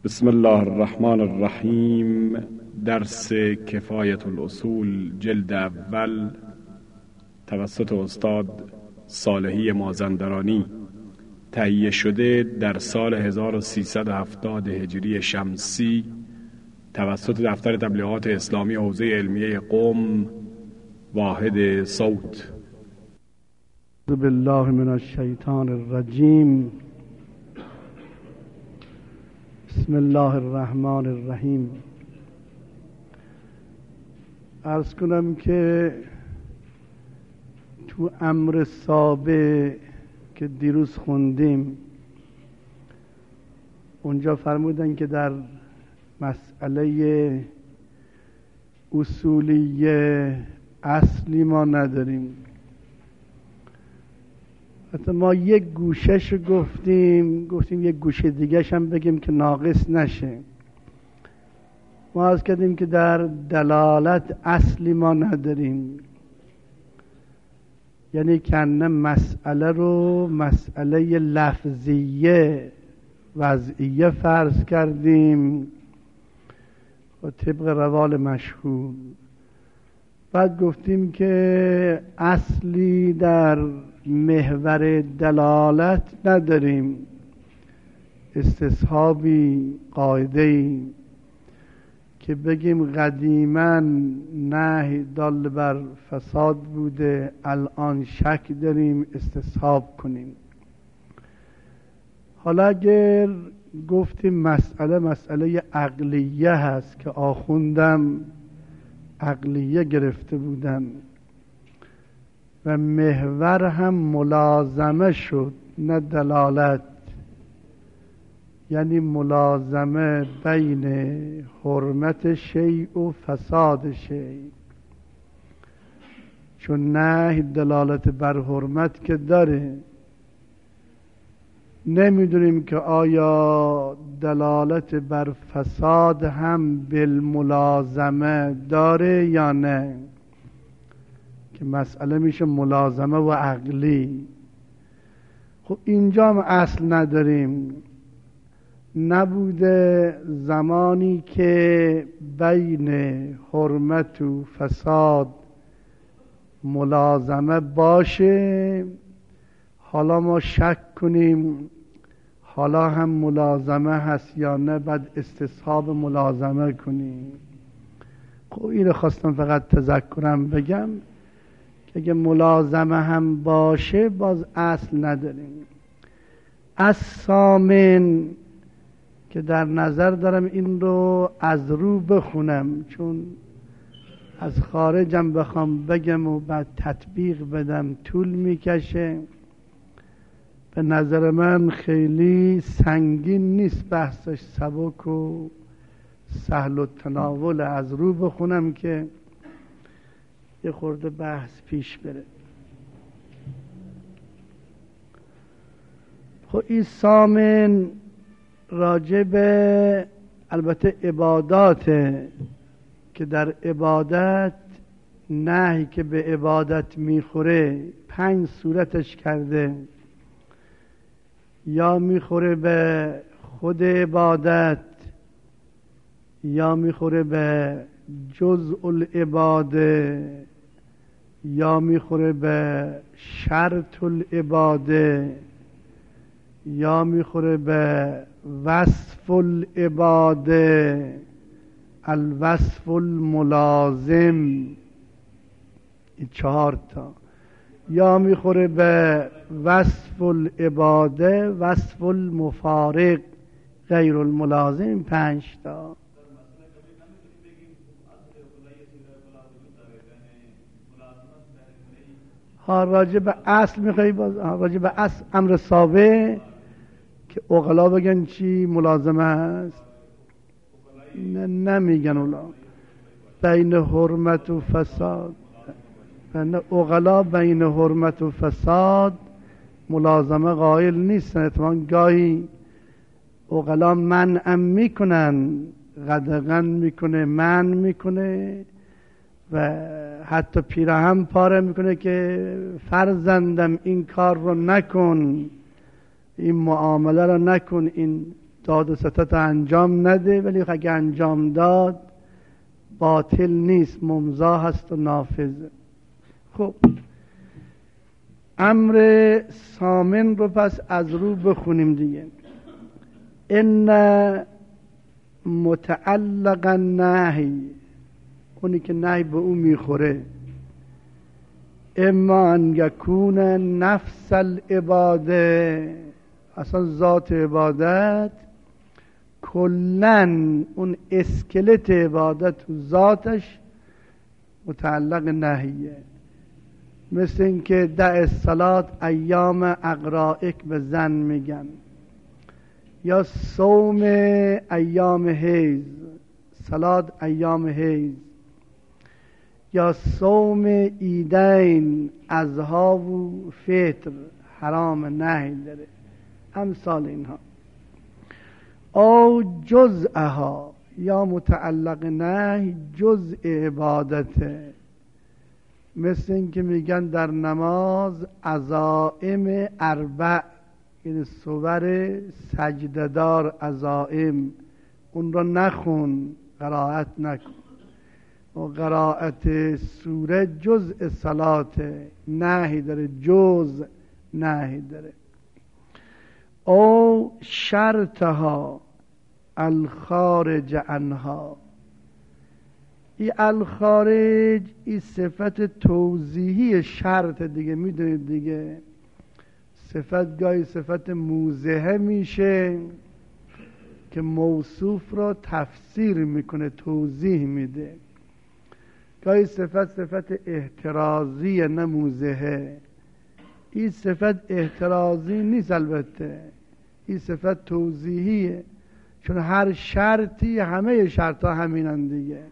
بسم الله الرحمن الرحیم. درس کفایت الاصول جلد اول توسط استاد صالحی مازندرانی، تهیه شده در سال 1370 هجری شمسی توسط دفتر تبلیغات اسلامی حوزه علمیه قم، واحد صوت. اعوذ بالله من الشیطان الرجیم. بسم الله الرحمن الرحیم. عرض کنم که تو امر سابق که دیروز خوندیم اونجا فرمودن که در مسئله اصولیه اصلی ما نداریم. حتی ما یک گوشش گفتیم یک گوشه دیگهش هم بگیم که ناقص نشه. ما عرض کردیم که در دلالت اصلی ما نداریم، یعنی کنه مسئله رو مسئله لفظیه وضعیه فرض کردیم و طبق روال مشهور. بعد گفتیم که اصلی در محور دلالت نداریم، استصحابی قاعده‌ای که بگیم قدیما نهی دال بر فساد بوده، الان شک داریم استصحاب کنیم. حالا اگر گفتیم مسئله عقلیه هست که آخوندم عقلیه گرفته بودن و محور هم ملازمه شد نه دلالت، یعنی ملازمه بین حرمت شیء و فساد شیء، چون نه دلالت بر حرمت که داره. نمیدونیم که آیا دلالت بر فساد هم بالملازمه داره یا نه، که مسئله میشه ملازمه و عقلی. خب اینجا هم اصل نداریم. نبوده زمانی که بین حرمت و فساد ملازمه باشه، حالا ما شک کنیم حالا هم ملازمه هست یا نه، بعد استصحاب ملازمه کنیم. خب اینو خواستم فقط تذکرم بگم که اگه ملازمه هم باشه باز اصل نداریم. از ثامن که در نظر دارم این رو از رو بخونم، چون از خارجم بخوام بگم و بعد تطبیق بدم طول میکشه. به نظر من خیلی سنگین نیست، بحثش سبک و سهل و تناول. از رو بخونم که یه خورده بحث پیش بره. خب این ثامن راجع به البته عباداته که در عبادت نهی که به عبادت میخوره 5 صورتش کرده. یا میخوره به خود عبادت، یا میخوره به جزء العباده، یا میخوره به شرط العباده، یا میخوره به وصف العباده، الوصف الملازم، این 4 تا. یا میخوره به وصف العباده، وصف المفارق، غیر الملازم، 5 تا. ها راجع به اصل میخوایی باز، راجع به اصل امر سابق که عقلا بگن چی ملازمه هست؟ نه نمیگن اولا بین حرمت و فساد. عقلا بین حرمت و فساد ملازمه قائل نیستن. اتفاقا گاهی عقلا منع میکنن، قدغن میکنه، منع میکنه و حتی پیراهن پاره میکنه که فرزندم این کار رو نکن، این معامله رو نکن، این داد و ستد انجام نده، ولی اگه انجام داد باطل نیست، ممضا هست و نافذ. خب امر ثامن رو پس از رو بخونیم دیگه. ان متعلق النهی، اونی که نهی به اون میخوره، اما ان یکون نفس العباده، اصلا ذات عبادت کلن اون اسکلت عبادت و ذاتش متعلق نهیه. مثل این که دع الصلاة ایام اقرائک به زن میگن، یا صوم ایام حیض، صلاة ایام حیض، یا صوم عیدین اضحی و فطر، حرام نهی داره، امثال اینها. او جزءها، یا متعلق نهی جزء عبادته، مثل این که میگن در نماز عزائم اربع، یعنی صور سجده‌دار عزائم، اون را نخون، قرائت نکن. و قرائت سوره جزء صلاته، نهی داره، جزء نهی داره. او شرطها الخارج عنها، این الخارج این صفت توضیحی شرط دیگه، میدونید دیگه. صفت گاهی صفت موضحه میشه که موصوف را تفسیر میکنه، توضیح میده. گاهی صفت احترازی، نه موضحه. این صفت احترازی نیست، البته این صفت توضیحیه، چون هر شرطی، همه شرط ها همینن دیگه،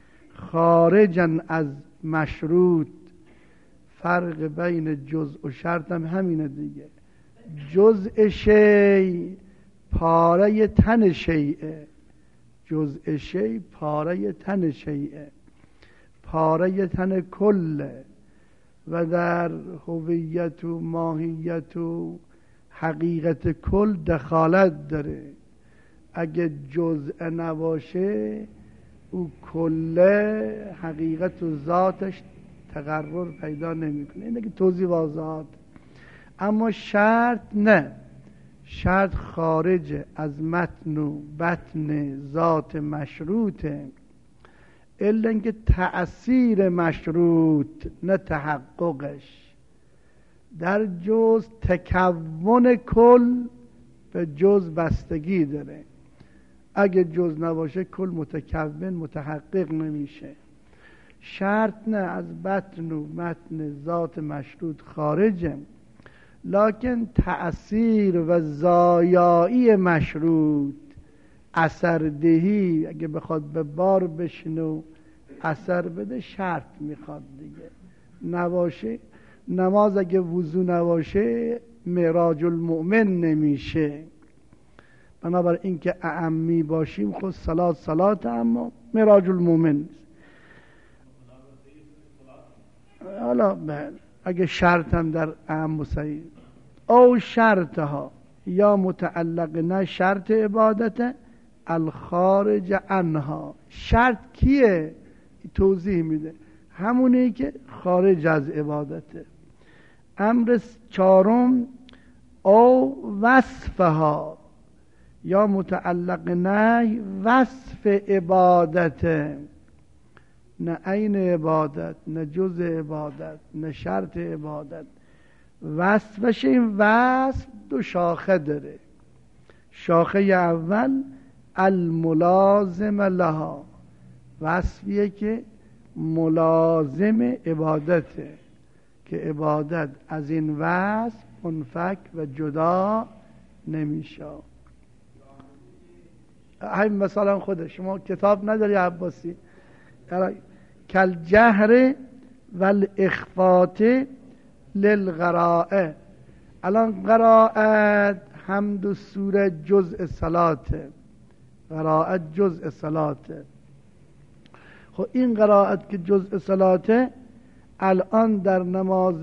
خارجن از مشروط. فرق بین جزء و شرط هم همینه دیگه. جزء شی پاره تن شیئه، جزء شی پاره تن شیئه، پاره تن کله، و در هویت و ماهیت و حقیقت کل دخالت داره. اگه جزء نباشه او کله حقیقت و ذاتش تقرر پیدا نمیکنه. اینه که توضیح واضحات. اما شرط نه، شرط خارج از متن و بطن ذات مشروطه، الا اینکه تأثیر مشروط نه تحققش. در جز تکون کل به جز بستگی داره. اگه جز نباشه کل متکون متحقق نمیشه. شرط نه، از بطن و متن ذات مشروط خارجه، لکن تأثیر و زایایی مشروط، اثردهی، اگه بخواد به بار بشینه و اثر بده شرط میخواد دیگه. نباشه نماز، اگه وضو نباشه معراج المؤمن نمیشه. بنابراین اینکه اعمی باشیم خود صلات، اما معراج المؤمن. حالا اگه شرط هم در اعم صحیح. او شرطها، یا متعلق نه شرط عبادت الخارج عنها. شرط کیه؟ توضیح میده، همونی که خارج از عبادته. امر چهارم او وصفها، یا متعلق نه وصف عبادته، نه عین عبادت، نه جز عبادت، نه شرط عبادت. وصفش، این وصف دو شاخه داره. شاخه اول الملازم لها، وصفیه که ملازم عبادته، که عبادت از این وصف منفک و جدا نمیشه. همین مثلا خود شما کتاب نداری عباسی، کل جهر والاخفات للقراءه. الان قرائت حمد و سوره جزء صلاته، قرائت جزء صلاته. خب این قرائت که جزء صلاته الان در نماز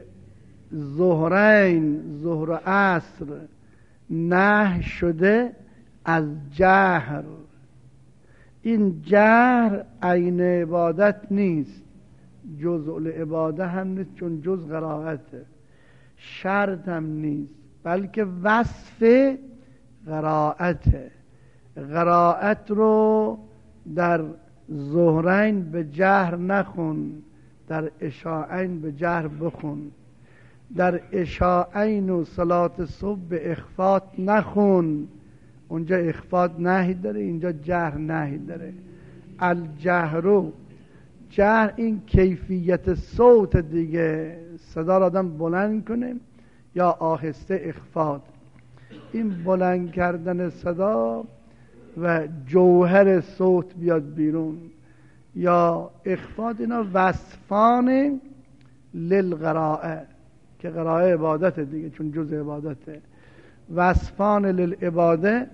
ظهرین، ظهر و عصر نه شده، از جهر. این جهر عین عبادت نیست، جزء العباده هم نیست، چون جز قرائته، شرط هم نیست، بلکه وصف قرائته. قرائت رو در ظهرین به جهر نخون، در عشاءین به جهر بخون. در عشاءین و صلات صبح به اخفات نخون، اونجا اخفات نهی داره، اینجا جهر نهی داره. الجهر، جهر این کیفیت صوت دیگه، صدا را آدم بلند کنه یا آهسته اخفات. این بلند کردن صدا و جوهر صوت بیاد بیرون یا اخفات، اینا وصفان للقراءه، که قراءه عبادت دیگه، چون جز عبادته. وصفان للعباده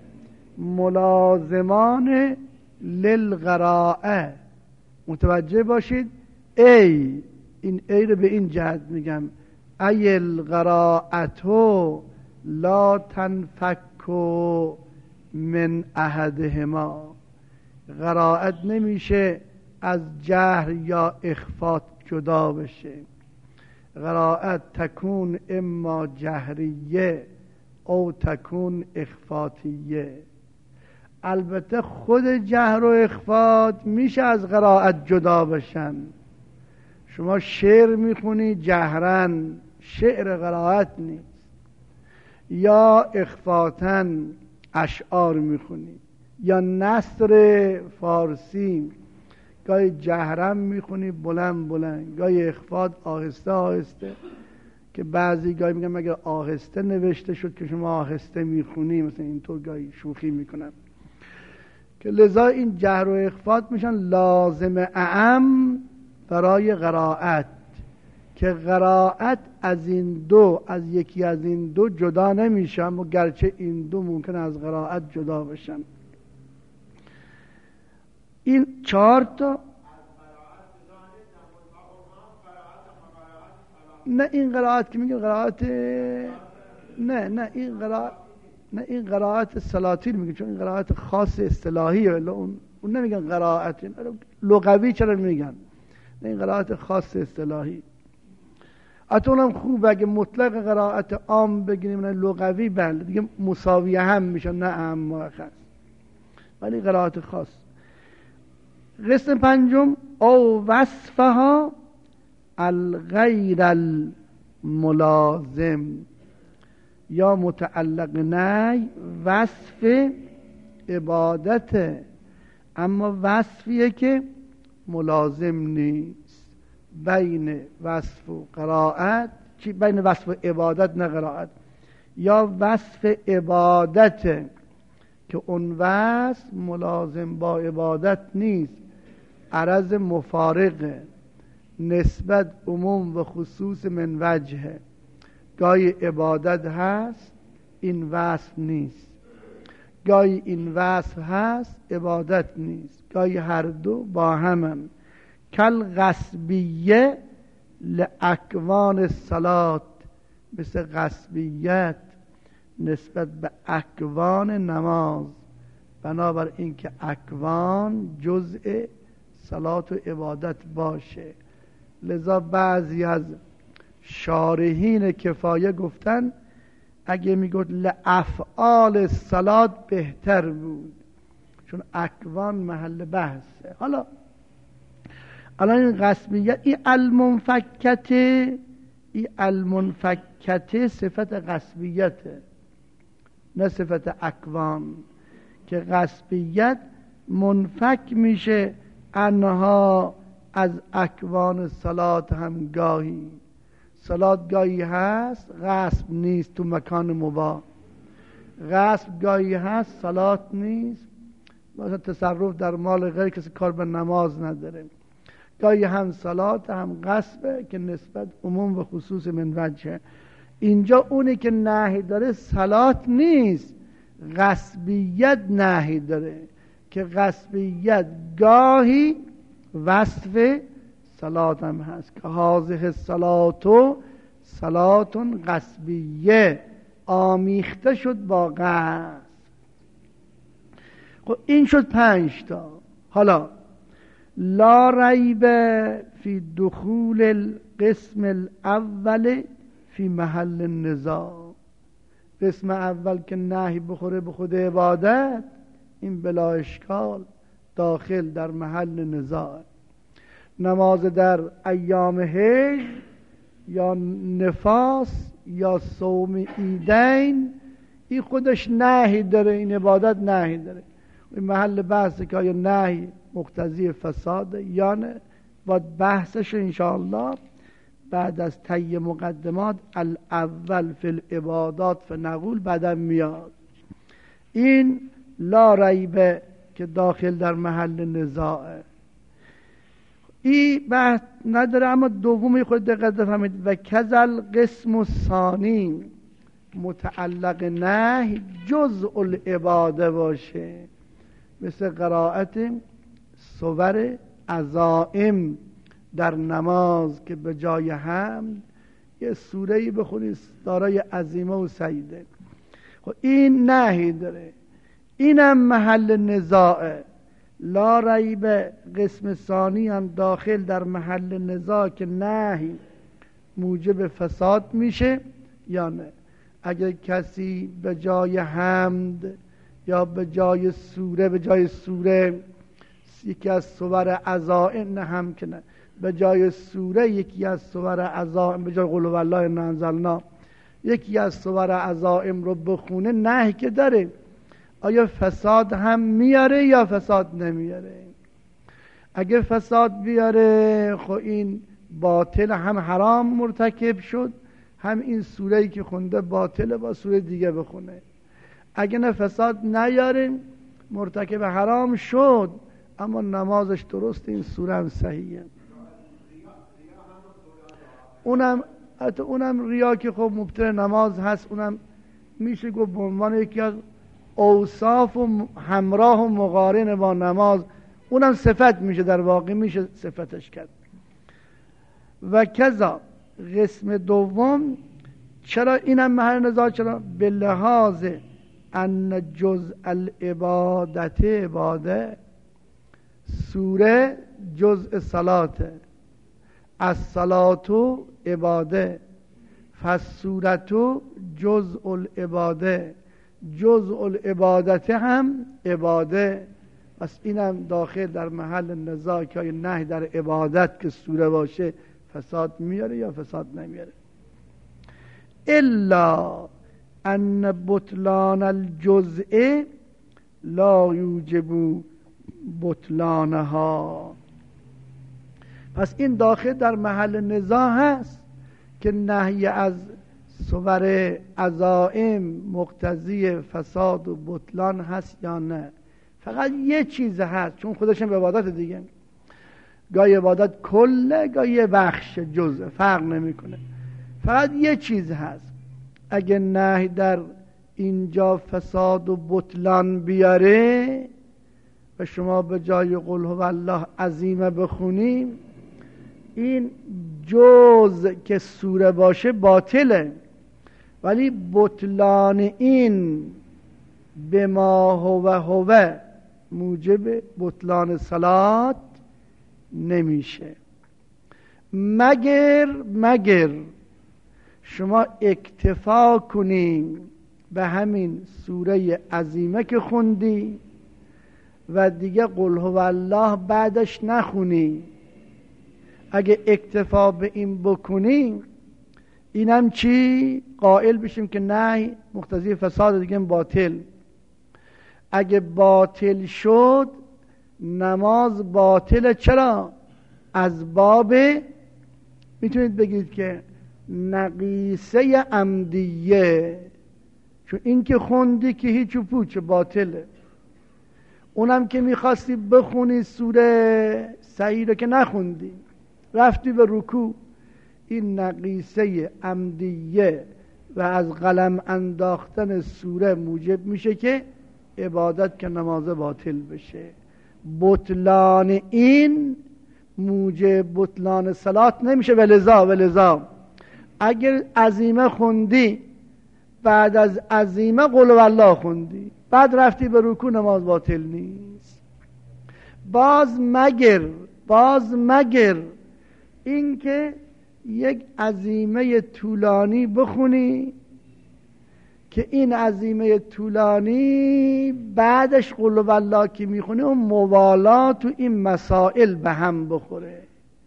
ملازمان للقراءه. متوجه باشید، ای، این ای رو به این جهت میگم، ای القراءتو لا تنفکو من احدهما. قراءت نمیشه از جهر یا اخفات جدا بشه. قراءت تکون اما جهریه او تکون اخفاتیه. البته خود جهر و اخفات میشه از قراءت جدا بشن. شما شعر میخونی جهرن، شعر قراءت نیست، یا اخفاتن اشعار میخونی، یا نثر فارسی گاهی جهرم میخونی بلند بلند، گاهی اخفات آهسته آهسته، که بعضی گاهی میگن مگر آهسته نوشته شد که شما آهسته میخونی، مثلا اینطور گاهی شوخی میکنن. که لذا این جهر و اخفات میشن لازم اعم برای قراءت، که قراءت از این دو، از یکی از این دو جدا نمیشن، و گرچه این دو ممکن از قراءت جدا بشن. این 4 تا. نه این قراءت که میگه قراءت، نه این قراءت سلاطین میگه، چون این قراءت خاص اصطلاحیه، اون نمیگن قراءت لغوی، چرا میگن؟ نه این قراءت خاص اصطلاحی. اتونم خوب اگه مطلق قراءت عام بگیریم، نه لغوی، بله دیگه مساویه هم میشن، نه اهم مرخص، ولی قراءت خاص. قسم 5 او وصفها الغیر الملازم، یا متعلق نی وصف عبادت، اما وصفیه که ملازم نیست بین وصف و قرائت، چی بین وصف و عبادت نه قرائت، یا وصف عبادت که اون وصف ملازم با عبادت نیست، عرض مفارقه، نسبت عموم و خصوص من وجهه. گاهی عبادت هست این وصف نیست، گاهی این وصف هست عبادت نیست، گاهی هر دو با همن. کل غصبیه لاکوان الصلات، مثل غصبیت نسبت به اکوان نماز، بنابر این که اکوان جزء صلات و عبادت باشه. لذا بعضی از شارحین کفایه گفتن اگه میگفت لافعال الصلات بهتر بود، چون اکوان محل بحثه. حالا این غصبیت، این المنفکته صفت غصبیته، نه صفت اکوان، که غصبیت منفک میشه انها از اکوان صلات. هم گاهی صلات گاهی هست غصب نیست تو مکان مباح، غصب گاهی هست صلات نیست، مثلا تصرف در مال غیر، کسی کار به نماز نداره. گاهی هم صلات هم غصبه که نسبت عموم و خصوص من وجهه. اینجا اونی که نهی داره صلات نیست، غصبیت نهی داره، که غصبیت گاهی وصف صلات هم هست، که هذه صلاتو صلاتون غصبیه، آمیخته شد با غصب. خب این شد 5 تا. حالا لا ریب فی دخول القسم الاول فی محل النزاع. قسم اول که نهی بخوره به خود عبادت، این بلا اشکال داخل در محل نزاع. نماز در ایام حیض یا نفاس یا صوم عیدین، این خودش نهی داره، این عبادت نهی داره. این محل بحثه که آیا نهی مقتضی فساده یا نه. باید بحثش انشاءالله بعد از طی مقدمات الاول فی العبادات فنقول بعدم میاد. این لا ریبه که داخل در محل نزاعه، این بحث نداره. اما دومی خود دقت بفهمید، و کذل قسم الثانی متعلق نهی جزء العباده باشه، مثل قرائت صور عزائم در نماز که به جای حمد یه سوره‌ای بخونید دارای عزیمه و سجده. خب این نهی داره، اینم محل نزاعه. لا ریب قسم ثانی هم داخل در محل نزاع که نهی موجب فساد میشه یا نه. اگر کسی به جای حمد یا به جای سوره یکی از صور عزائم، نه هم که نه، به جای سوره یکی از صور عزائم، به جای قل هو الله انا انزلنا یکی از صور عزائم رو بخونه، نهی که داره. آیا فساد هم میاره یا فساد نمیاره؟ اگه فساد بیاره خب این باطل، هم حرام مرتکب شد، هم این سوره‌ای که خونده باطله، با سوره دیگه بخونه. اگه نه فساد نیاره، مرتکب حرام شد اما نمازش درست، این سوره هم صحیحه. اونم ریا که خب مبطل نماز هست، اونم میشه گفت به عنوان یکی از اوصاف و همراه و مقارن با نماز، اونم صفت میشه، در واقع میشه صفتش کرد. و کذا قسم دوم، چرا اینم محل نزاع؟ چرا؟ به لحاظ ان جزء العبادت عباده، سوره جزء صلاته، الصلاتو عباده، فالسورتو جزء العباده، جزء العبادت هم عباده. پس اینم داخل در محل نزاع که آیا نهی در عبادت که سوره باشه فساد میاره یا فساد نمیاره. الا ان بطلان الجزء لا یوجب بطلانها. پس این داخل در محل نزاع هست که نهی از صور عزائم مقتضی فساد و بطلان هست یا نه. فقط یه چیز هست، چون خودشون به عبادت دیگه، گاهی عبادت کله، گاهی یه بخش جزء، فرق نمیکنه. فقط یه چیز هست، اگه نهی در اینجا فساد و بطلان بیاره و شما به جای قل هو الله عظیمه بخونیم، این جزء که سوره باشه باطله، ولی بطلان این به ما هو موجب بطلان صلات نمیشه، مگر شما اکتفا کنی به همین سوره عظیمه که خوندی و دیگه قل هو الله بعدش نخونی. اگه اکتفا به این بکنی، اینم چی؟ قائل بشیم که نه مقتضی فساد، دیگه باطل. اگه باطل شد نماز باطله. چرا؟ از باب، میتونید بگید که نقیصه عمدیه، چون این که خوندی که هیچ و پوچ باطله. اونم که میخواستی بخونی سوره صحیح رو که نخوندی، رفتی به رکوع، این نقیصه عمدیه و از قلم انداختن سوره موجب میشه که عبادت که نماز باطل بشه. بطلان این موجب بطلان صلات نمیشه. ولذا اگر عظیمه خوندی بعد از عزیمه قل والله خوندی، بعد رفتی به رکوع، نماز باطل نیست. باز مگر اینکه یک عزیمه طولانی بخونی که این عزیمه طولانی بعدش قل والله که میخونی و موالات تو این مسائل به هم بخوره،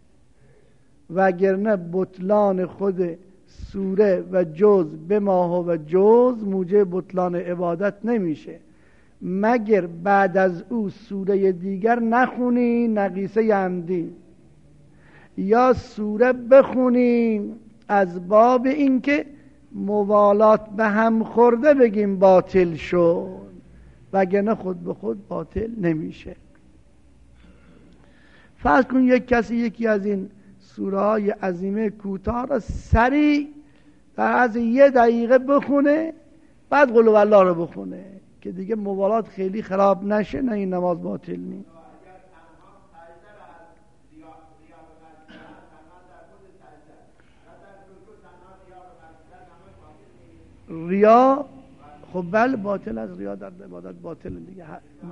وگرنه بطلان خود سوره و جز به ماه و جز موجب بطلان عبادت نمیشه مگر بعد از او سوره دیگر نخونی نقیصه عمدی، یا سوره بخونی از باب اینکه موالات به هم خورده بگیم باطل شد، وگرنه خود به خود باطل نمیشه. فرض کن یک کسی یکی از این سوره های عظیمه کوتاه را سریع در از 1 دقیقه بخونه، بعد قل والله رو بخونه که دیگه موالات خیلی خراب نشه، نه این نماز باطل نیست. ریا خب بله باطل از ریا در عبادت باطل دیگه.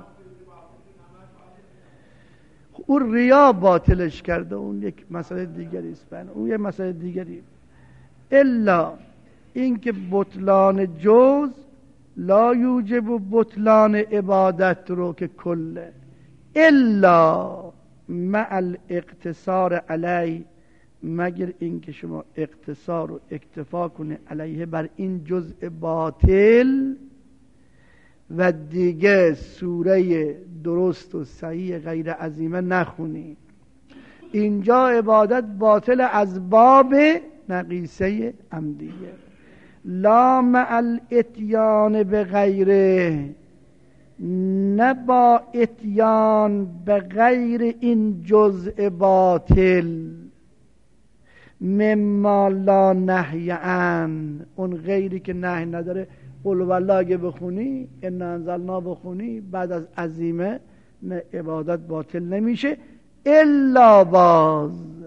اون ریا باطلش کرده، اون یک مسئله دیگری است، اون یک مسئله دیگری. الا اینکه بطلان جز لا یوجب بطلان عبادت رو که کله، الا مع الاقتصار علی، مگر اینکه شما اقتصار و اکتفا کنه علیه بر این جزء باطل و دیگه سوره درست و صحیح غیر عظیمه نخونی. اینجا عبادت باطل از باب نقیصه عمدیه، لا مع الاتیان به غیره، نه با اتیان به غیر این جزء باطل، مما لا نهی عن، اون غیری که نهی نداره. قل والله اگه بخونی، ان انزلنا بخونی بعد از عزیمه، نه عبادت باطل نمیشه، الا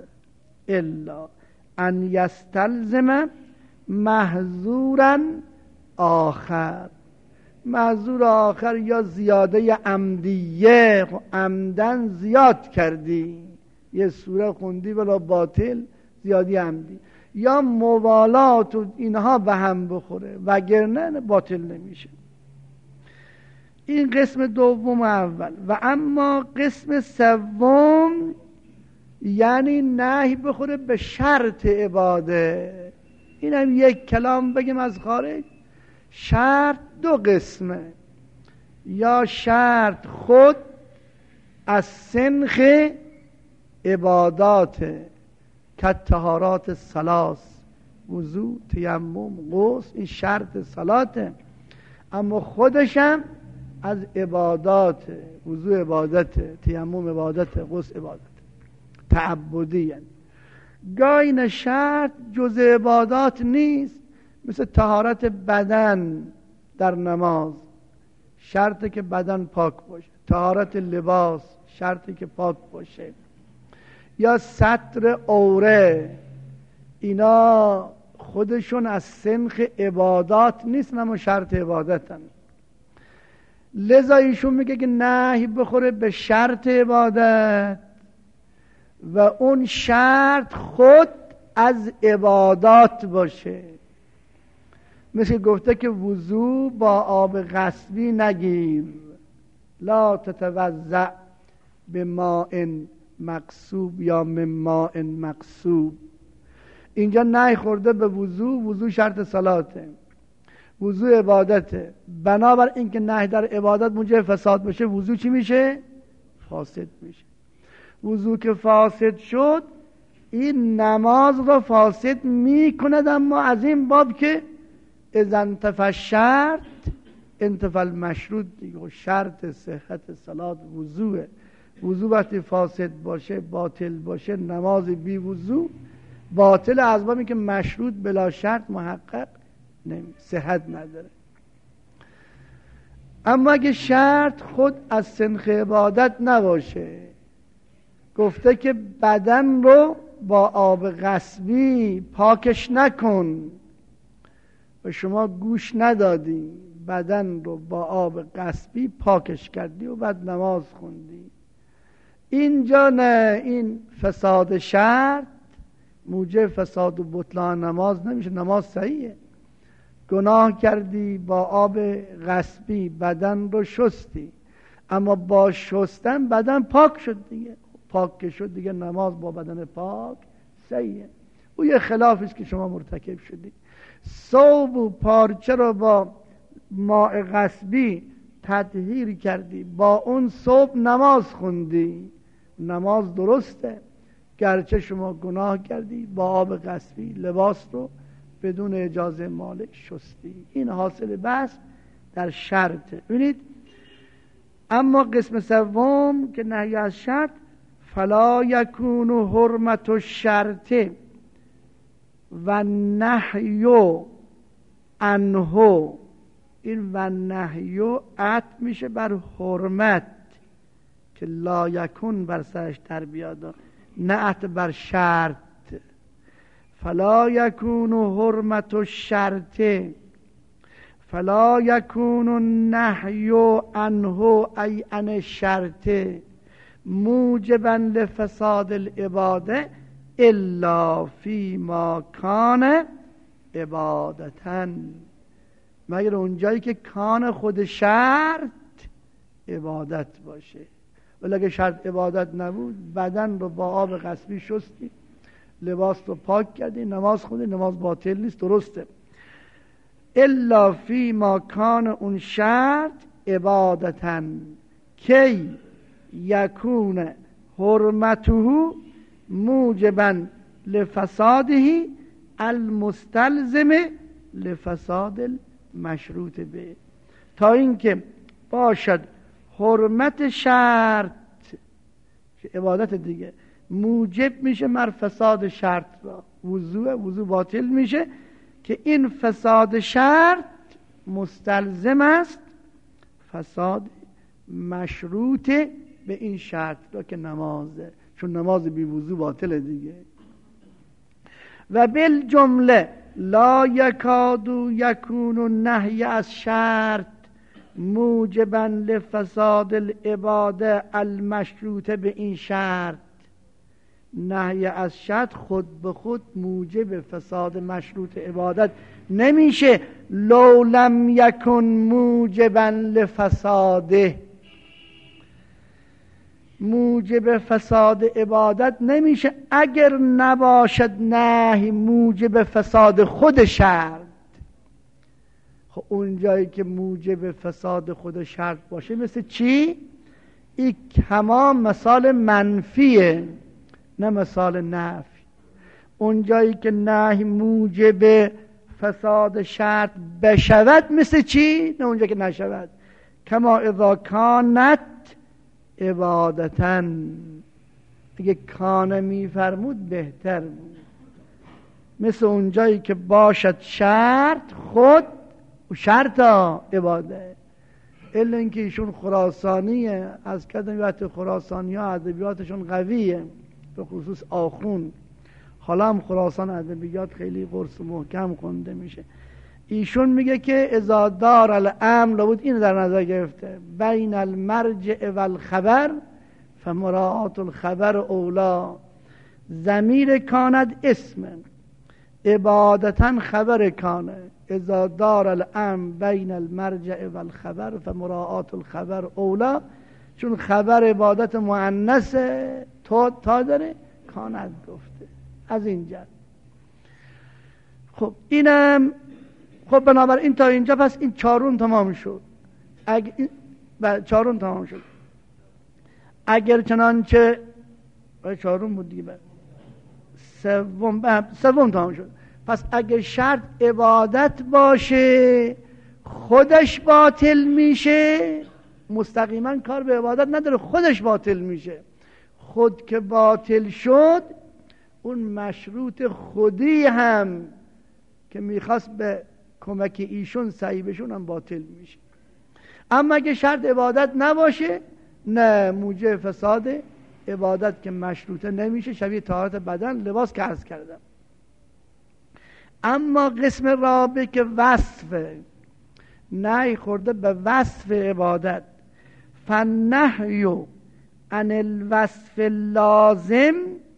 ان یستلزم محظورا آخر. محظور آخر یا زیاده عمدیه، عمدن زیاد کردی، یه سوره خوندی ولی باطل، زیادی عمدی، یا موالات و اینها به هم بخوره، وگرنه باطل نمیشه. این قسم دوم اول. و اما قسم سوم یعنی نهی بخوره به شرط عباده. این هم یک کلام بگیم از خارج. شرط 2 قسمه، یا شرط خود از سنخ عبادات که طهارات ثلاث، وضو، تیمم، غسل، این شرط صلاته، اما خودشم از عبادات، وضو عبادت، تیمم عبادت، غسل عبادت تعبدی. یعنی گاهی این شرط جز عبادات نیست، مثل طهارت بدن در نماز، شرطی که بدن پاک باشه، طهارت لباس شرطی که پاک باشه، یا ستر عوره، اینا خودشون از سنخ عبادات نیست، اما شرط عبادتن. لذا ایشون میگه که نهی بخوره به شرط عبادت و اون شرط خود از عبادات باشه. مثل گفته که وضو با آب غصبی نگیر، لا تتوضأ به ماء مقصوب یا من ماء مقصوب. اینجا نهی خورده به وضو، وضو شرط صلاته، وضو عبادته. بنابر اینکه نهی در عبادت موجب فساد بشه، وضو چی میشه؟ فاسد میشه. وضو که فاسد شد، این نماز را فاسد میکند، اما از این باب که اذا انتفى الشرط انتفى المشروط دیگه. شرط صحت صلات وضوه. وضو وقتی فاسد باشه، باطل باشه، نماز بی وضو باطل، از بابی که مشروط بلا شرط محقق صحت نداره. اما اگه شرط خود از سنخ عبادت نباشه، گفته که بدن رو با آب غصبی پاکش نکن، و شما گوش ندادی، بدن رو با آب غصبی پاکش کردی و بعد نماز خوندی. اینجا نه، این فساد شرط موجب فساد و بطلان نماز نمیشه، نماز صحیحه. گناه کردی، با آب غصبی بدن رو شستی، اما با شستن بدن پاک شد دیگه. پاک که شد دیگه نماز با بدن پاک صحیحه. او یه خلافی است که شما مرتکب شدی. ثوب و پارچه رو با ماء غصبی تطهیر کردی، با اون ثوب نماز خوندی، نماز درسته، گرچه شما گناه کردی، با آب غصبی لباس رو بدون اجازه مالک شستی. این حاصل بحث در شرطه. ببینید، اما قسم سوم که نهی از شرط، فلا یکون حرمت الشرط و نهی عنه. این و نهی عطف میشه بر حرمت که لا یکون بر سرش در بیاد، نه عطف بر شرط. فلا یکون حرمت الشرط فلا یکون النهی عنه ای عن الشرط موجبا لفساد العباده الا فیما کان عبادتاً، مگر اونجایی که کان خود شرط عبادت باشه. ولی اگه شرط عبادت نبود، بدن رو با آب غصبی شستی، لباس رو پاک کردی، نماز خوندی، نماز باطل نیست، درسته. الا فی ما کان اون شرط عبادتاً کی یکون حرمته موجبا لفساده المستلزم لفساد المشروط به، تا اینکه باشد حرمت شرط که عبادت دیگه موجب میشه مر فساد شرط را. وضو باطل میشه که این فساد شرط مستلزم است فساد مشروط به این شرط را که نمازه، چون نماز بی وضو باطل دیگه. و بالجمله لا یکاد یکون النهی از شرط موجبا لفساد العباده المشروط به این شرط. نهی از شرط خود به خود موجب فساد مشروط عبادت نمیشه، لو لم یکن موجبا لفساده. موجب فساد عبادت نمیشه اگر نباشد نهی موجب فساد خود شرط. خب اون جایی که موجب فساد خود شرط باشه مثل چی؟ این تمام مثال منفیه نه مثال نفی. اون جایی که نهی موجب فساد شرط بشود مثل چی؟ نه اونجا که نشود. کما اذا کانت عبادتن، اگه کانه میفرمود بهتر بود. مثل اونجایی که باشد شرط خود شرط عبادت. الا اینکه ایشون خراسانیه، از ادبیات خراسانی ها ادبیاتشون قویه، به خصوص آخون. حالا هم خراسان ادبیات خیلی قرص و محکم خونده میشه. ایشون میگه که اذا دار الامر، بود این در نظر گرفته، بین المرجع و الخبر فمراعات الخبر اولا. ضمیر کاند اسم، عبادتا خبر کانه. اذا دار الامر بین المرجع و الخبر فمراعات الخبر اولا، چون خبر عبادت مؤنث تا داره کاند گفته از اینجا. خب اینم خب بنابراین تا اینجا پس این چهارم تمام شد. چهارم تمام شد. اگر چنانچه چهارم بود دیگه، سوم تمام شد. پس اگر شرط عبادت باشه خودش باطل میشه، مستقیما کار به عبادت نداره، خودش باطل میشه. خود که باطل شد اون مشروط خودی هم که میخواست به کمک ایشون سعی بشون هم باطل میشه. اما اگه شرط عبادت نباشه، نه موجب فساد عبادت که مشروطه نمیشه، شبیه طهارت بدن لباس که عرض کردم. اما قسم رابع که وصفه، نهی خورده به وصف عبادت. فالنهی عن الوصف اللازم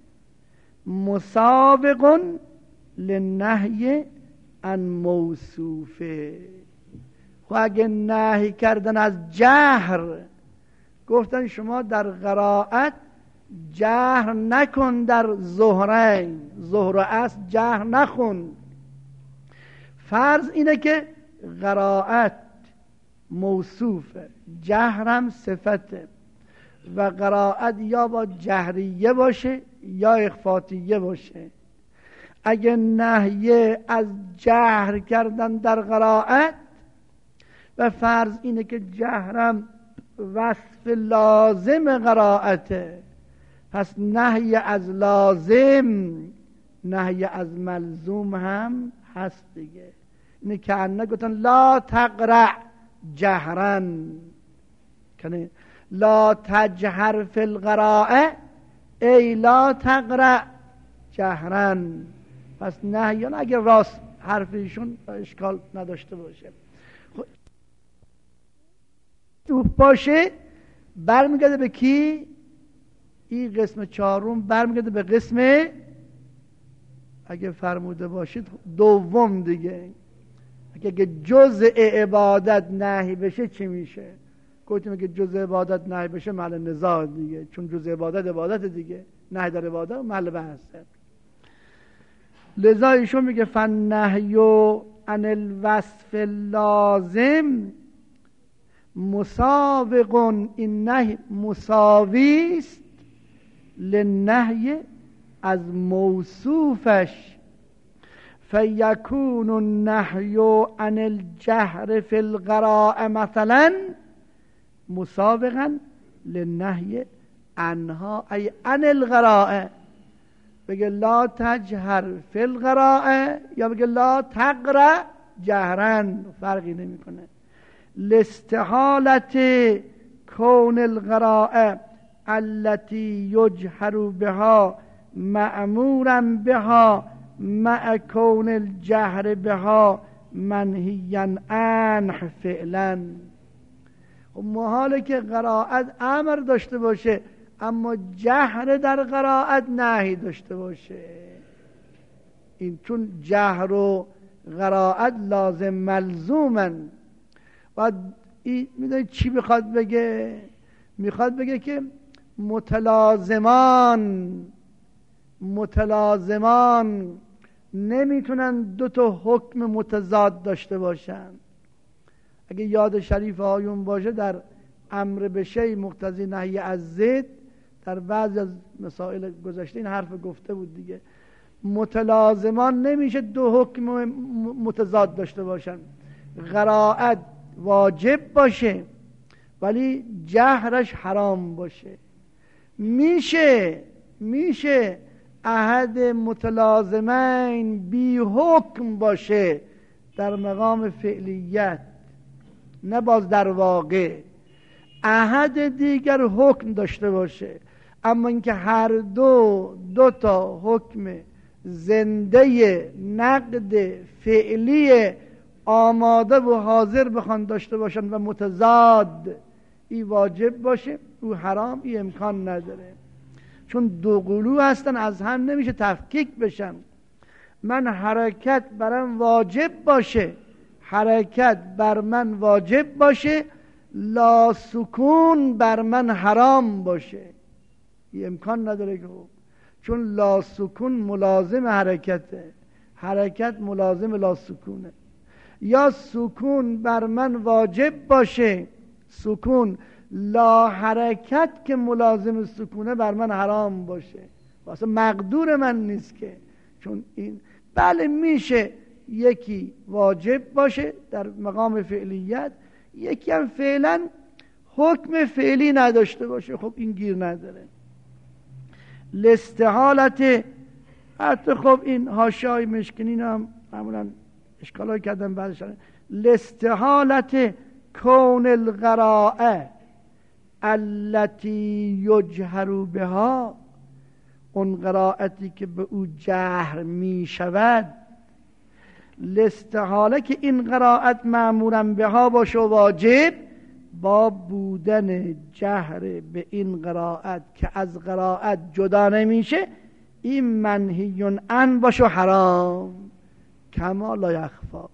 مسابق للنهی عن موصوفه. خب اگه نهی کردن از جهر، گفتن شما در قرائت جهر نکن، در ظهرین، ظهر و عصر جهر نخون. فرض اینه که قرائت موصوفه، جهرم صفته، و قرائت یا با جهریه باشه یا اخفاتیه باشه. اگه نهی از جهر کردن در قرائت و فرض اینه که جهرم وصف لازم قرائته، پس نهی از لازم نهی از ملزوم هم هست دیگه. اینه که انه گفتن لا تقرأ جهرن، کنه لا تجهر فی القراءه ای لا تقرأ جهرن. پس نهیان اگر راست حرفیشون اشکال نداشته باشه باشه، برمیگرده به کی؟ این قسم چهارم برمیگرده به قسم، اگه فرموده باشید دوم دیگه. اگه جزء عبادت نهی بشه چی میشه؟ گفتیم که جزء عبادت نهی بشه محل نزاع دیگه، چون جزء عبادت دیگه، نهی در عبادت محل بحثه. لذا ایشون میگه فالنهی عن الوصف اللازم مسابق، این نهی مساوی است للنهی از موصوفش. فیکون النهی عن الجهر فی القراءه مثلا مسابقا للنهی عنها ای عن القراءه. بگه لا تجهر فی القراءه یا بگه لا تقرأ جهرن، فرقی نمیکنه. لاستحالت کون القراءه التي یجهر بها مأمورا بها مع کون الجهر بها منهیا عنه فعلا. محاله که قرائت امر داشته باشه اما جهر در قرائت نهی داشته باشه. این چون جهر و قرائت لازم ملزومن. و میدونید چی میخواد بگه؟ میخواد بگه که متلازمان نمیتونن دو تا حکم متضاد داشته باشن. اگه یاد شریف آیون باشه در امر به شیء مقتضی نهی از ضد، در بعضی از مسائل گذشته این حرف گفته بود دیگه. متلازمان نمیشه دو حکم متضاد داشته باشن. قرائت واجب باشه ولی جهرش حرام باشه. میشه احد متلازمین بی حکم باشه در مقام فعلیت، نه باز در واقع. احد دیگر حکم داشته باشه، اما اینکه هر دو تا حکم زنده نقد فعلی آماده و حاضر بخوان داشته باشن و متضاد ای واجب باشه، او حرام، ای امکان نداره. چون دو قلو هستن، از هم نمیشه تفکیک بشن. من حرکت برم واجب باشه، حرکت بر من واجب باشه، لا سکون بر من حرام باشه، ای امکان نداره که چون لا سکون ملازم حرکته، حرکت ملازم لا سکونه. یا سکون بر من واجب باشه، سکون لا حرکت که ملازم سکونه بر من حرام باشه، واسه مقدور من نیست که. چون این بله میشه یکی واجب باشه در مقام فعلیت، یکی هم فعلا حکم فعلی نداشته باشه، خب این گیر نداره. لاستحالت، حتی خب این حاشیه‌های مشکنین هم معمولا اشکالای کردن بعدش. لاستحالت کون القراءه التي یجهر بها، اون قرائتی که به او جهر می شود، لستحاله که این قرائت مأمورم بها باشه واجب، با بودن جهر به این قرائت که از قرائت جدا نمیشه این منهی عنه باشه حرام، کما لا یخفا.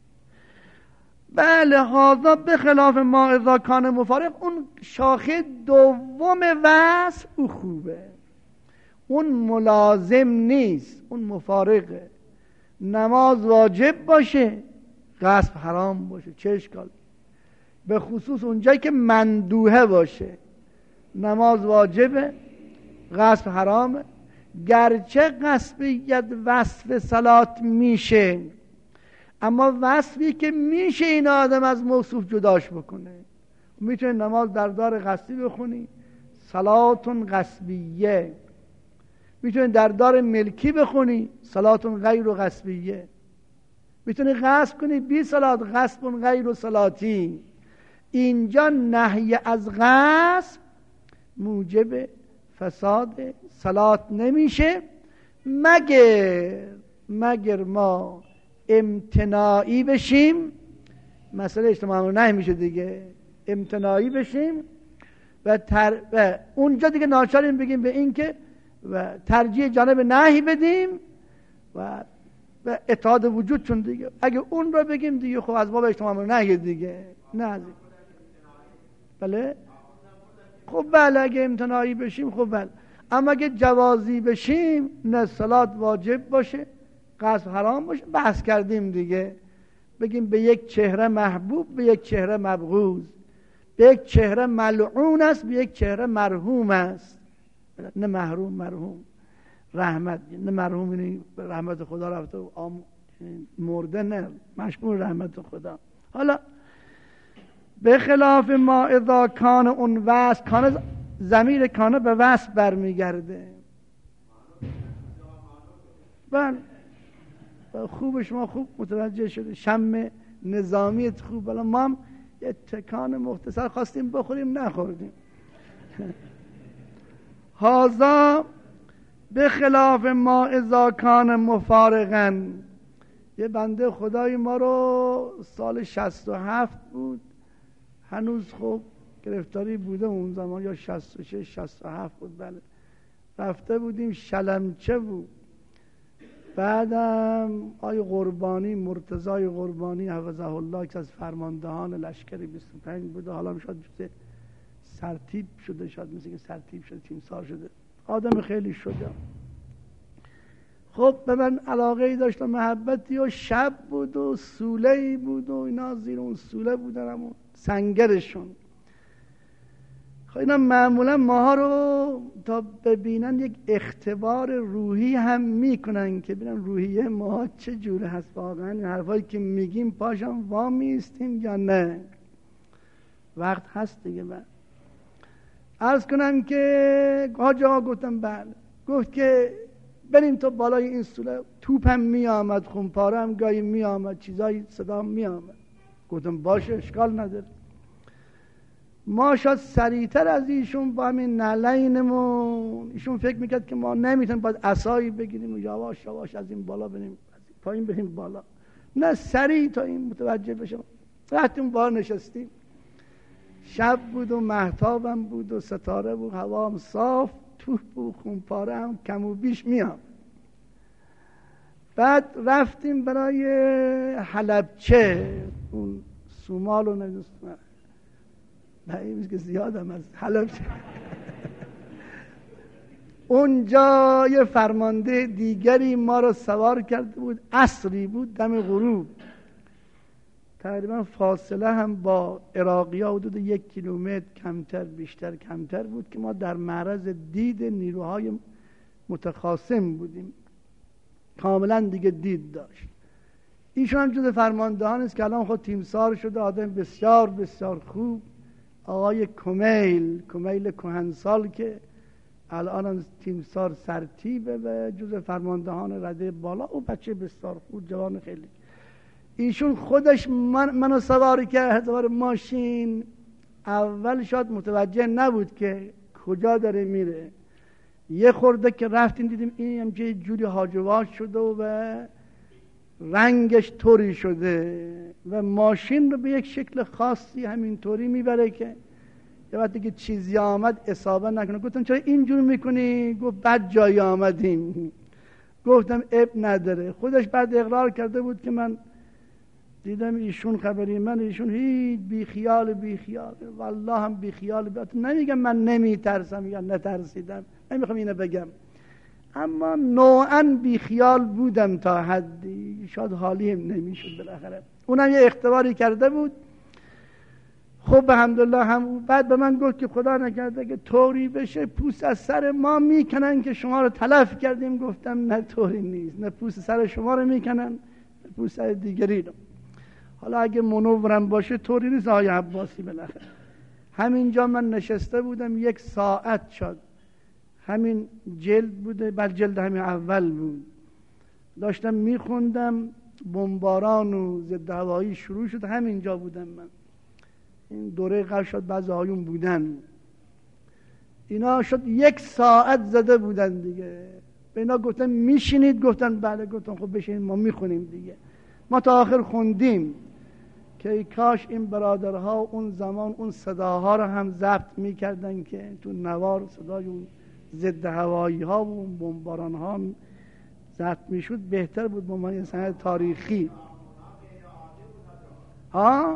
بله هذا به خلاف ما اذا کان مفارق، اون شاخه دوم وصف او خوبه، اون ملازم نیست، اون مفارقه. نماز واجب باشه غصب حرام باشه چه اشکال، به خصوص اونجایی که مندوحه باشه نماز واجبه غصب حرامه. گرچه غصبیت وصف صلات میشه، اما وصفی که میشه این آدم از موصوف جداش بکنه. میتونه نماز در دار غصبی بخونی صلاتون غصبیه، میتونه در دار ملکی بخونی صلاتون غیر و غصبیه، میتونه غصب کنی بی صلات غصب غیر و صلاتی. اینجا نهی از غصب موجب فساد صلات نمیشه مگر ما امتناعی بشیم. مسئله اجتماع نه میشه دیگه، امتناعی بشیم و اونجا دیگه ناچاریم بگیم به این که و ترجیح جانب نهی بدیم و اتحاد وجود، چون دیگه اگه اون رو بگیم دیگه خب از باب اجتماع نهی دیگه نه. بله خب بله اگه امتناعی بشیم خب بله، اما اگه جوازی بشیم نه صلات واجب باشه غصب حرام باشه بحث کردیم دیگه، بگیم به یک چهره محبوب به یک چهره مبغوض، به یک چهره ملعون است به یک چهره مرحوم است، نه محروم مرحوم رحمت، نه مرحوم یعنی رحمت خدا رفته و مرده، نه مشمول رحمت خدا. حالا به خلاف ما اذا کان اون وصف، کان ضمیر کانه به وصف برمیگرده. بله خوب شما خوب متوجه شده، شم نظامیت خوب. بلا ما هم یه تکان مختصر خواستیم بخوریم نخوردیم. هذا به خلاف ما اذا کان مفارقا. یه بنده خدای ما رو سال 67 بود، هنوز خب گرفتاری بوده اون زمان، یا 66 67 بود بله، رفته بودیم شلمچه بود. بعدم آی قربانی مرتضای قربانی حفظه الله که از فرماندهان لشکر 25 بوده، حالا شاید جزء سرتیپ شده، شاید مثل که سرتیپ شده تیمسار شده، آدم خیلی شده. خب به من علاقه ای داشت و محبتی، و شب بود و سوله بود و اینا زیر اون سوله بودن و سنگرشون. خب اینا معمولا ماها رو تا ببینن یک اختبار روحی هم میکنن که ببینن روحیه ماها چه جوره هست، واقعا این حرفایی که میگیم پاشم وامیستیم یا نه. وقت هست دیگه. من عرض کنم که حاجا گفتم بله، گفت که بریم تو بالای این سوله، توپ هم می آمد، خونپاره هم گاهی می آمد، چیزایی صدا می آمد. گفتم باشه اشکال نداره. ما شاید سریعتر از ایشون با همین نعلینمون، ایشون فکر میکرد که ما نمیتونیم باید عصایی بگیریم و یواش یواش از این بالا بریم پایین بریم بالا، نه سریع تا این متوجه بشم. رفتیم بالا نشستیم، شب بود و مهتابم بود و ستاره بود، هوا هم صاف، توپ و خونپاره هم کم و بیش میام. بعد رفتیم برای حلبچه، اون سومال و نمیدونم نه که زیادم از حلبچه اونجا یه فرمانده دیگری ما رو سوار کرده بود، عصری بود دم غروب، تقریبا فاصله هم با عراقی ها حدود 1 کیلومتر کمتر بیشتر کمتر بود که ما در معرض دید نیروهای متخاصم بودیم، کاملا دیگه دید داشت. ایشون هم جز فرماندهان است که الان خود تیمسار شده، آدم بسیار بسیار خوب، آقای کمیل کهنسال که الان هم تیمسار سرتیبه و جز فرماندهان رده بالا، او بچه بسیار خوب جوان خیلی. ایشون خودش منو سواری کرد سوار ماشین. اول شاید متوجه نبود که کجا داره میره، یه خورده که رفتیم دیدیم این همچه جوری هاجواج شده و رنگش طوری شده و ماشین رو به یک شکل خاصی همینطوری میبره که یه وقتی که چیزی آمد اصابه نکنه. گفتم چرا اینجور میکنی؟ گفت بد جایی آمدیم. گفتم اب نداره. خودش بعد اقرار کرده بود که من دیدم ایشون خبری من، ایشون هیچ بیخیال والله هم بیخیال. نمیگم من نمیترسم یا نترسیدم، نمیخوام اینو بگم، اما نوعا بیخیال بودم تا حدی، شاید حالیم نمیشد. بالاخره اونم یه اختباری کرده بود. خب الحمدلله هم بعد به من گفت که خدا نکرده که طوری بشه پوست از سر ما میکنن که شما رو تلف کردیم. گفتم نه طوری نیست، نه پوست سر شما رو میکنن نه پوست سر دیگری رو. حالا اگه منورم باشه طوری نیست آقای عباسی. بالاخره همینجا من نشسته بودم 1 ساعت شد، همین جلد بوده، بعد جلد همین اول بود، داشتم میخوندم، بمباران و ضد هوایی شروع شد، همینجا بودم من. این دوره قبل شد بعضی هایون بودن، اینا شد 1 ساعت زده بودن دیگه. به اینا گفتم میشینید؟ گفتن بله. گفتم خب بشینید ما میخونیم دیگه. ما تا آخر خوندیم که ای کاش این برادرها اون زمان اون صداها رو هم ضبط میکردن که تو نوار صدای اون ضد هوایی ها و اون بمباران ها ضبط میشد، بهتر بود به عنوان سند تاریخی. ها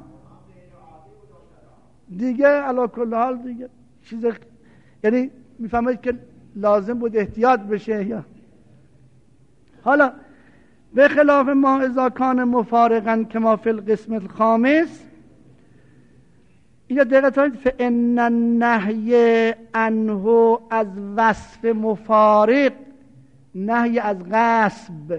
دیگه علی کل حال دیگه چیز، یعنی میفهمید که لازم بود احتیاط بشه. یا حالا به خلاف ما اذا کان مفارقا کما فی القسم الخامس، اینجا دقت کنید، فان النهی عنه از وصف مفارق، نهی از غصب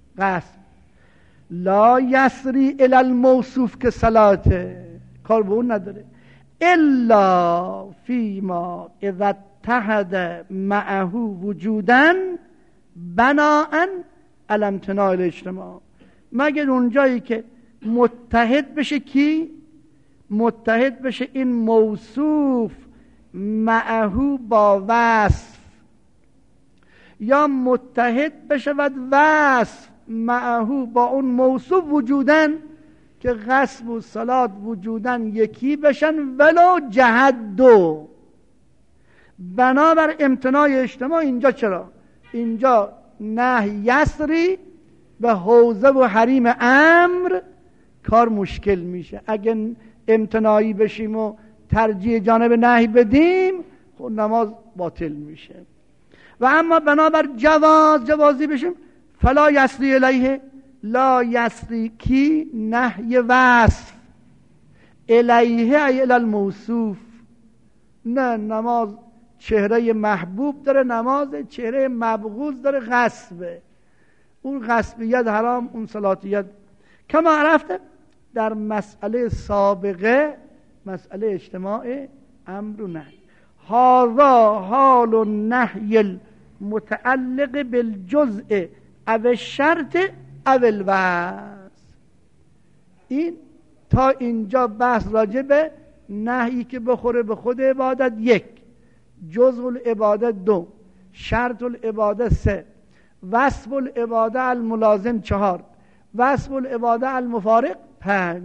لا یسری الی الموصوف که صلاته، کار به اون نداره، الا فیما اذا اتحد معه وجودا بناء علی امتناع الاجتماع، مگر اونجایی که متحد بشه کی؟ متحد بشه این موصوف معه با وصف، یا متحد بشه و وصف معه با اون موصوف وجودن، که غصب و صلات وجودن یکی بشن ولو جهدو، بنابر امتناع اجتماع. اینجا چرا؟ اینجا نهی یسری به حوزه و حریم امر کار مشکل میشه. اگه امتناعی بشیم و ترجیح جانب نهی بدیم خب نماز باطل میشه. و اما بنابر جوازی بشیم، فلا یسری الیه، لا یسری کی؟ نهی وصف، الیه ای الی الموصوف. نه نماز چهره محبوب داره، نماز چهره مبغوض داره، غصبه. اون غصبیت حرام، اون صلاتیت. کما عرفته در مسئله سابقه، مسئله اجتماع امر و نهی، هذا حال النهی المتعلق بالجزء او الشرط او الوصف. این تا اینجا بحث راجع به نهی که بخوره به خود عبادت 1، جزء العبادت 2، شرط العبادت 3، وصف العبادت الملازم 4، وصف العبادت المفارق 5.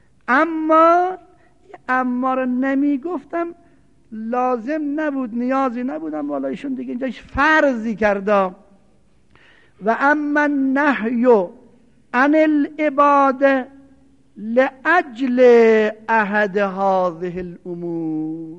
اما رو نمی گفتم، لازم نبود، نیازی نبودم، والا ایشون دیگه اینجاش فرضی کرده. و اما نهی عن العباده لاجل احد هذه الامور،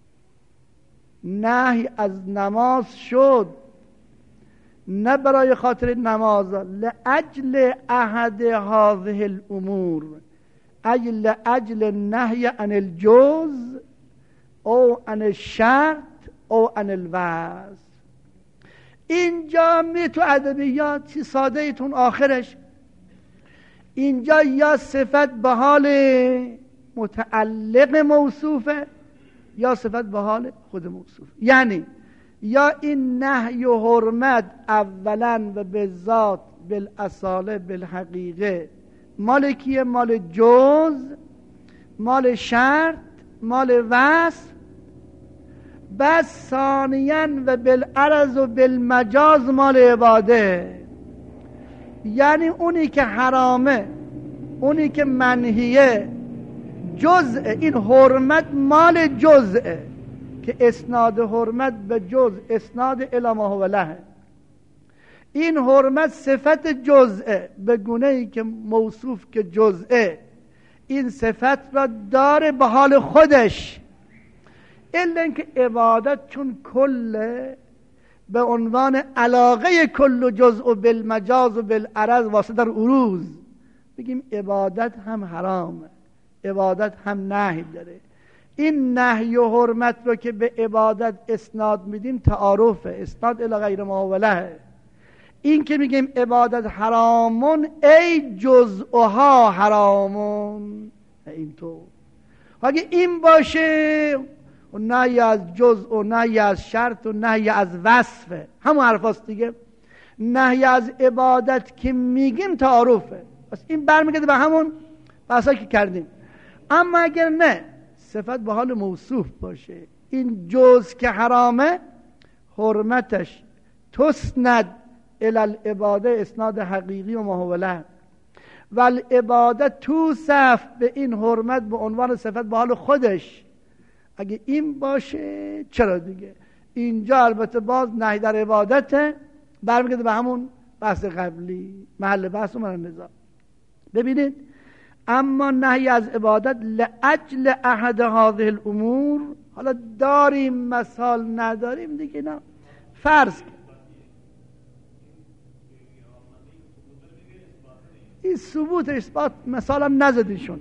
نهی از نماز شد نه برای خاطر نماز، لاجل احد هذه الامور، ای لاجل النهی عن الجزء او عن الشرط او عن الوصف. اینجا می تو ادبیات چی ساده ایتون آخرش، اینجا یا صفت به حال متعلق موصوفه یا صفت به حال خود موصوف. یعنی یا این نهی و حرمت اولا و به ذات بالاصاله بالحقیقه مال کیه؟ مال جز، مال شرط، مال وصف. بعد ثانیاً و بالعرض و بالمجاز مال عباده. یعنی اونی که حرامه، اونی که منهیه، جزء این حرمت مال جزء که اسناد حرمت به جزء اسناد الی ما هو له. این حرمت صفت جزء به گونه‌ای که موصوف که جزء این صفت را داره به حال خودش. الا اینکه عبادت چون کله به عنوان علاقه کل و جزء و بالمجاز و بالعرض واسه در عروض بگیم عبادت هم حرامه، عبادت هم نهی داره. این نهی و حرمت رو که به عبادت اسناد میدیم تعارفه، اسناد الی غیر ما هو له. این که میگیم عبادت حرامون ای جزءها حرامون، اینطور اگه این باشه و نهی از جزء و نهی از شرط و نهی از وصفه، همون حرفاست دیگه. نهی از عبادت که میگیم تعارفه، بس این برمیگرده به همون بحثایی که کردیم. اما اگر نه صفت به حال موصوف باشه، این جزء که حرامه حرمتش تسند الی العباده اسناد حقیقی و ما هو له، و العبادت توصف به این حرمت به عنوان صفت به حال خودش. اگه این باشه چرا دیگه؟ اینجا البته باز نهی در عبادت برمیگرده به همون بحث قبلی، محل بحث و محل نزاع. ببینید اما نهی از عبادت لاجل احد هذه الامور، حالا داریم مثال نداریم دیگه، نه فرض این ثبوت اثبات مثال هم نزدیشون.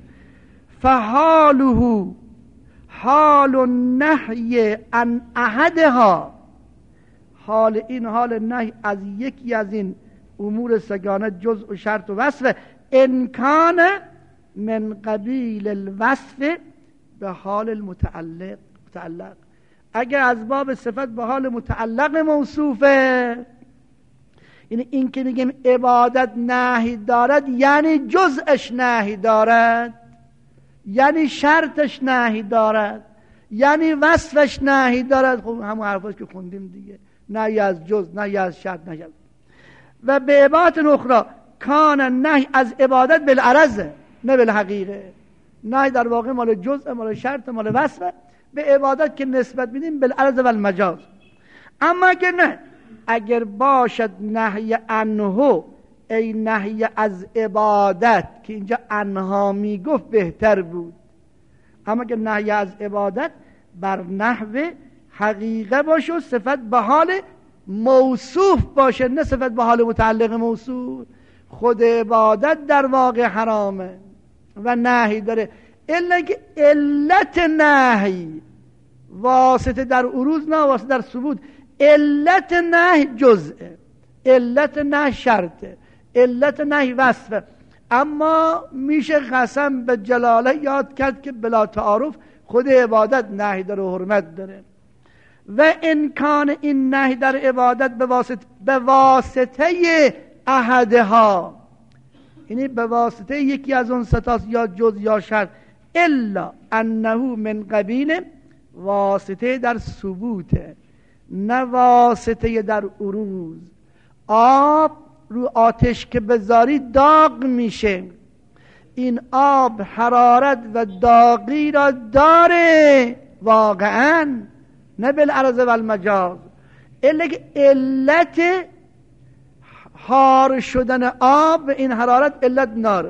فحاله حال النهی عن احدها، حال این حال نهی از یکی از این امور سگانه جزء و شرط و وصف، ان کان من قبیل الوصف به حال المتعلق، اگر از باب صفت به حال متعلق موصوفه، یعنی این که میگیم عبادت نهی دارد یعنی جزءش نهی دارد، یعنی شرطش نهی دارد، یعنی وصفش نهی دارد. خب همون حرفاست که خوندیم دیگه، نهی از جزء، نهی از شرط، نهی از. و به عبارت اخرى کان نهی از عبادت بالعرض نه بالحقیقه، نهی در واقع مال جزء، مال شرط، مال وصف. به عبادت که نسبت میدیم بالعرض و المجاز. اما اگر نه، اگر باشد نهی عنه ای نهی از عبادت، که اینجا عنها میگفت بهتر بود، اما اگر نهی از عبادت بر نحو حقیقه باشه و صفت به حال موصوف باشه، نه صفت به حال متعلق موصوف، خود عبادت در واقع حرامه و نهی داره. الا که علت نهی واسطه در عروض نه واسطه در ثبوت. علت نهی جزءه، علت نهی شرطه، علت نهی وصفه. اما میشه قسم به جلاله یاد کرد که بلا تعارف خود عبادت نهی داره و حرمت داره. و امکان این نهی در عبادت به واسطه احدها، یعنی به واسطه یکی از اون ستاس، یا جز یا شرط، الا انه من قبیل واسطه در ثبوته نه واسطه در عروض. آب رو آتش که بذاری داغ میشه، این آب حرارت و داغی را داره واقعا، نه بالعرض و المجاز. علت حار شدن آب به این حرارت علت ناره.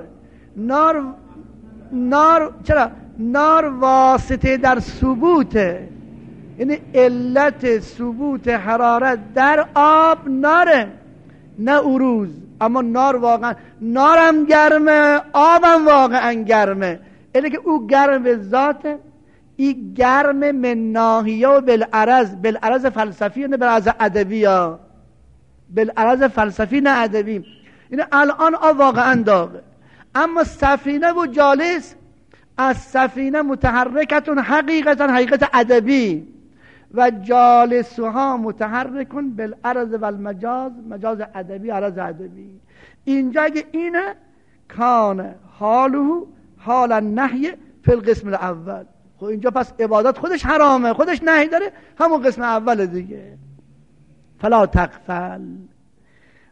نار چرا؟ نار واسطه در ثبوته، یعنی علت ثبوت حرارت در آب ناره نه عروض. اما نار واقعا، نارم گرمه، آبم واقعا گرمه، اینه که او گرم به ذاته، این گرم من ناحیه و بالعرض فلسفی نه بالعرض ادبی، ها بالعرض فلسفی نه ادبی. این الان آب واقعا داغه، اما سفینه و جالس از سفینه متحرکتون حقیقت ادبی و جالسها متحرکون بالعرض و المجاز، مجاز ادبی، عرض ادبی. اینجا اگه اینه کان حاله حال النهی فی القسم الاول. خب اینجا پس عبادت خودش حرامه، خودش نهی داره، همون قسم اول دیگه. فلا تغفل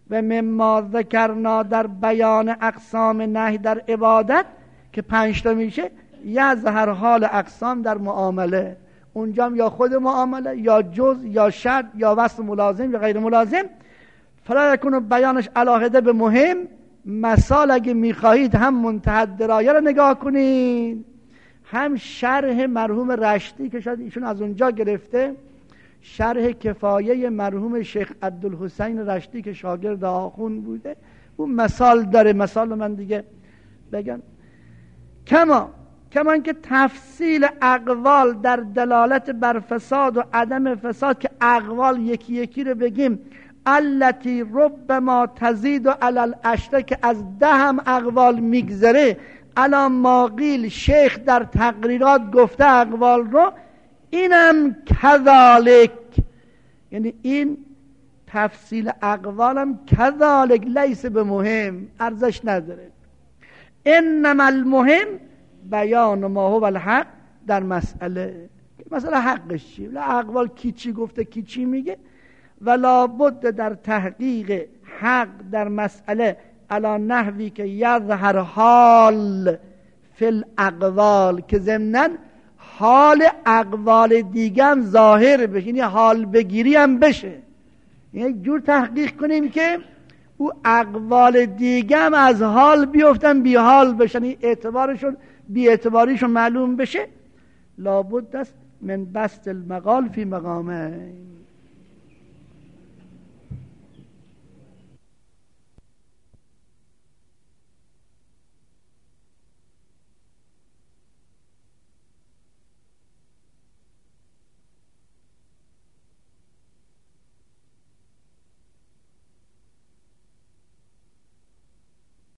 و مما ذکرنا در بیان اقسام نهی در عبادت که 5 تا میشه، یظهر حال اقسام در معامله. اونجا یا خود معامله یا جز یا شرط یا وصف ملازم یا غیر ملازم. فلا یکون بیانش علاهده به مهم. مثال اگه میخواهید هم منتهی درایه رو نگاه کنید، هم شرح مرحوم رشتی که شاید ایشون از اونجا گرفته، شرح کفایه مرحوم شیخ عبدالحسین رشتی که شاگرد آخون بوده. اون مثال داره، مثال من دیگه بگم. کما که تفصیل اقوال در دلالت بر فساد و عدم فساد، که اقوال یکی یکی رو بگیم، التی ربما تزید علی العشره، که از 10 هم اقوال میگذره. الان ما قیل شیخ در تقریرات گفته اقوال رو، اینم کذالک، یعنی این تفصیل اقوالم کذالک لیس به مهم، ارزش نداره. انما المهم بیان ما هو الحق در مسئله. مثلا حقش چی؟ اقوال کی چی گفته، کی چی میگه، ولا بد در تحقیق حق در مسئله علی نحوی که یظهر حال فی الاقوال، که ضمناً حال اقوال دیگه هم ظاهر بشه، یعنی حال بگیری هم بشه. یک جور تحقیق کنیم که او اقوال دیگه هم از حال بیفتن بی حال بشن، اعتبارشون بی اعتباریشون معلوم بشه. لابد است من بسط المقال فی مقامه.